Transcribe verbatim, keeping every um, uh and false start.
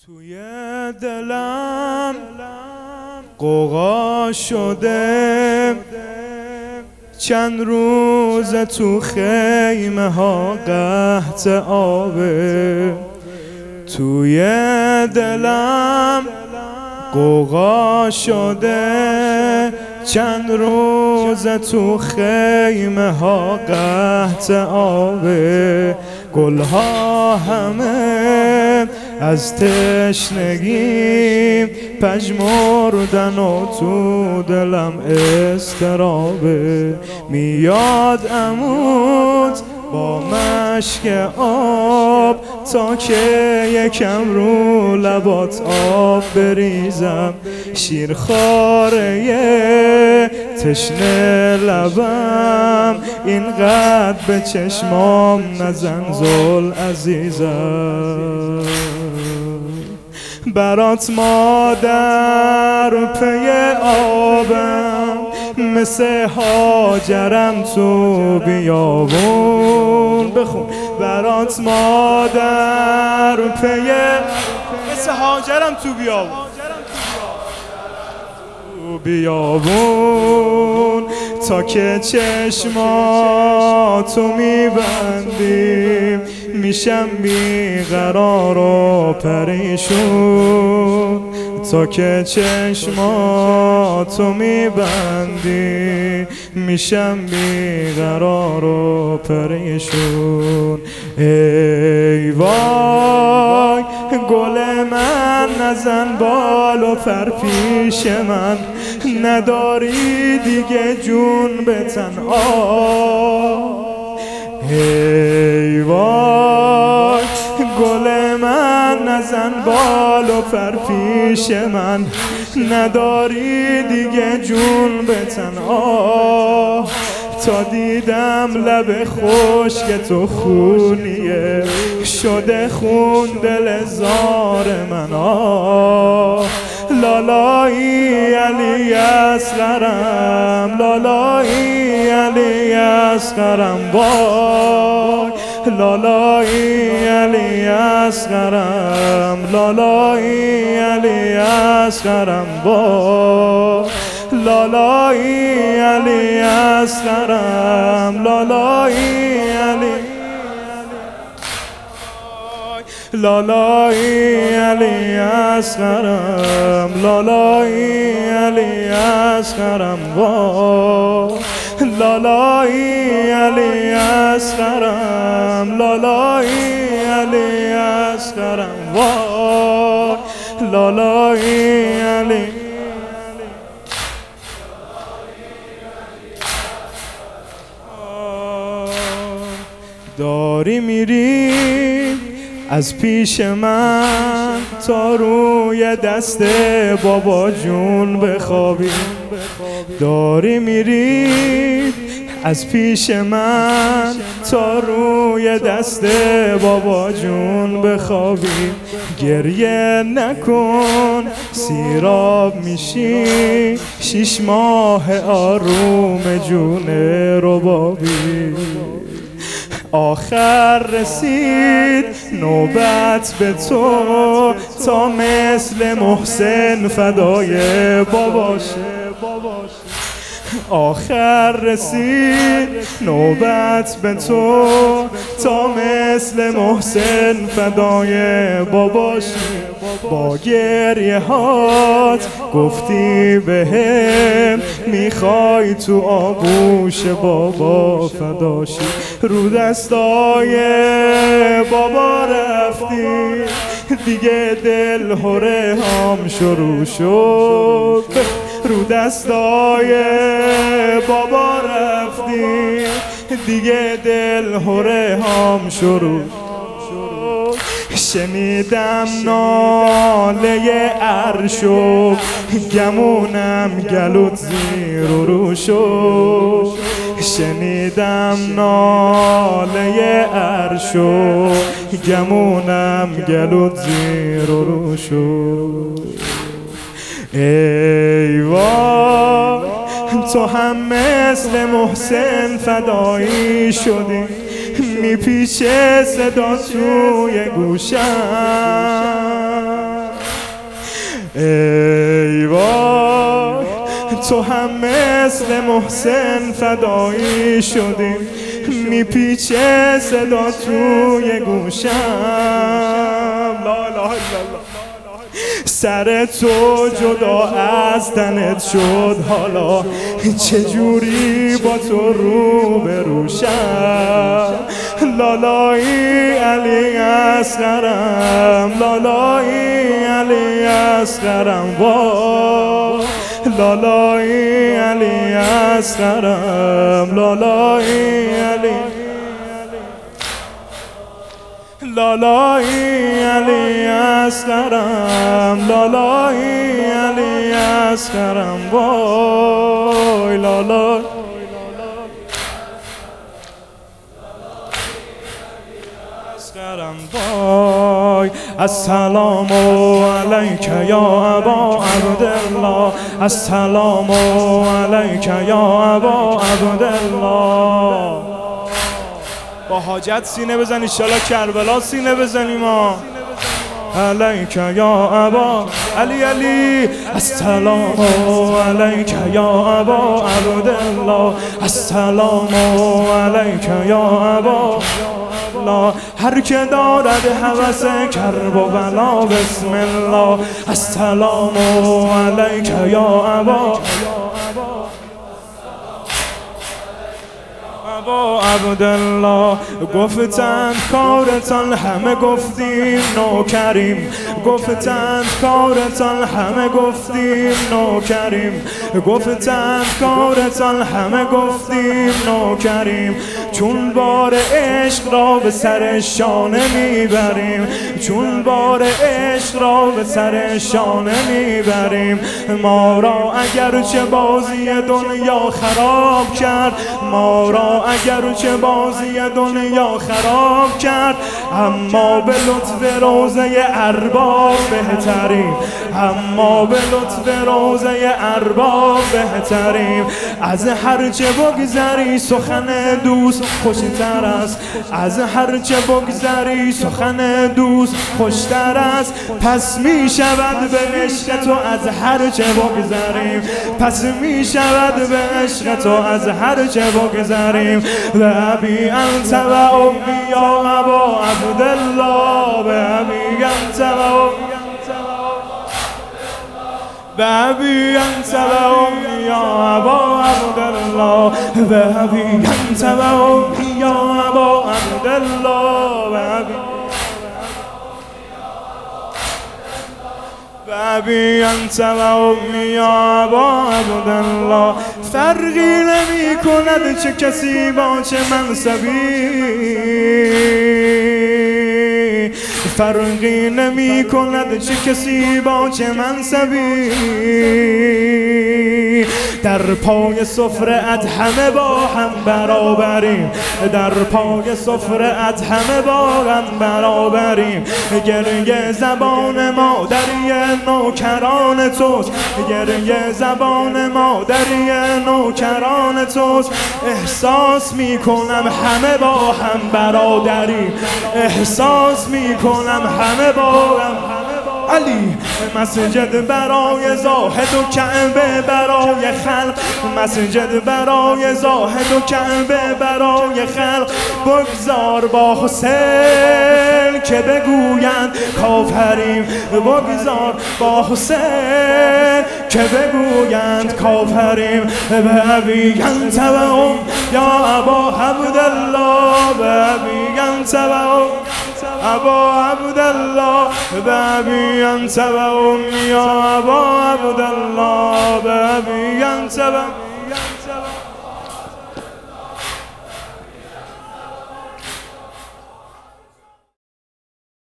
توی دلم قوقا شده، چند روز تو خیمه ها قحط آبه. توی دلم قوقا شده، چند روز تو خیمه ها قحط آبه. گلها همه از تشنگی پژمردن و تو دلم اضطرابه. میاد عمود با مشک آب تا که یکم رو لبات آب بریزم. شیرخواره تشنه لبم، اینقدر به چشمام نزن زل عزیزم. برات مادر پی آبم، مثل هاجرم تو بیابون. بخون. برات مادر پی مثل هاجرم تو بیابون، تو بیابون. تا که چشماتو میبندیم میشم بیقرار و پریشون. تا که چشماتو میبندی میشم بیقرار و پریشون. ای وای گل من نزن بال و پر پیش من، نداری دیگه جون به تن. آه ای وای گل من نزن بال و پر پیش من، نداری دیگه جون به تن. آه تا دیدم لب خشک تو خونیه، شده خون دل زار من. آه لالایی علی اصغرم، لالایی علی اصغرم. وای لالایی علی اصغرم، لالایی علی اصغرم. وای لالایی علی اصغرم، لالایی علی لالایی علی اصغرم، لالایی علی اصغرم. وای لالایی علی اصغرم، لالایی علی اصغرم. وای لالایی علی داری میری از پیش من تا روی دست بابا جون بخوابی. داری میری از پیش من تا روی دست بابا جون بخوابی. گریه نکن سیراب میشی، شش ماه آروم جون ربابی. آخر رسید نوبت به تو تا مثل محسن فدای باباشه. آخر رسید نوبت به تو تا مثل محسن فدای باباشه. با گریه هات گفتی بهم میخوای تو آغوش بابا فداشی. رو دستای بابا رفتی دیگه دل هره هم شروع شد. رو دستای بابا رفتی دیگه دل هره هم شروع. شنیدم ناله عرشو، گمونم گلوت زیر و رو شد. شنیدم ناله عرشو، گمونم گلوت زیر و رو شد. ای وای تو هم مثل محسن فدایی شدی، میپیچه صدا توی گوشم. ای وای تو هم مثل محسن فدایی شدی، میپیچه صدا توی گوشم، لا اله الا الله. سر تو جدا از تنت شد، حالا چجوری با تو رو بروشم؟ لالایی علی اصغرم، لالایی علی اصغرم، وا لالایی علی اصغرم، لالایی علی لالایی علی اصغرم، لالایی علی اصغرم، وای لالای اصغرم، وای السلام علیک یا ابا عبدالله، السلام علیک یا ابا عبدالله. با حاجت سینه بزن انشالله کربلا سینه بزنیم ما. علیک یا ابا علی علی، السلام علیک یا ابا عبدالله، السلام علیک یا ابا الله. هر که دارد هوس کرب و بلا بسم الله، السلام علیک یا ابا ابا عبدالله. گفتند کارتان همه گفتیم نوکریم، گفتند کارتان همه گفتیم نوکریم، گفتند کارتان همه گفتیم نوکریم. چون بار عشق را به سر شانه میبریم، چون بار عشق را به سر شانه میبریم. ما را اگر چه بازی دنیا خراب کرد، ما را اگر چه بازی دنیا خراب کرد، اما به لطف روزه ارباب بهتریم، اما به لطف روزه ارباب بهتریم. از هرچه بگذری سخن دوست خوشتر است، از هرچه بگذری سخن دوست خوشتر است. پس می شود به عشق تو از هرچه بگذریم، پس می شود به عشق تو از هرچه بگذریم. به ابی انت و امی یا ابا عبدالله، به ابی انت و امی به ابی انت و امی یا ابا عبدالله، به ابی انت و امی یا ابا عبدالله، به ابی ابی انت و امی یا ابا عبدالله. فرقی نمی کند چه کسی با چه منصبی، فرقی نمی کند چه کسی با چه منصبی. در پای سفره‌ات همه با هم برابریم، در پای سفره‌ات همه با هم برابریم. گریه زبان مادری نوکران توست، گریه زبان مادری نوکران توست. احساس میکنم همه با هم برادریم، احساس میکنم همه با هم. علی مسجد برای زاهد و کعبه برای خلق، مسجد برای زاهد و کعبه برای خلق. بگذار با حسین که بگویند کافریم، بگذار با حسین که بگویند کافریم. به ابی انت و ام یا ابا عبدالله، به ابی انت و ام ابا عبدالله، به ابی انت و امی یا ابا عبدالله، به ابی انت و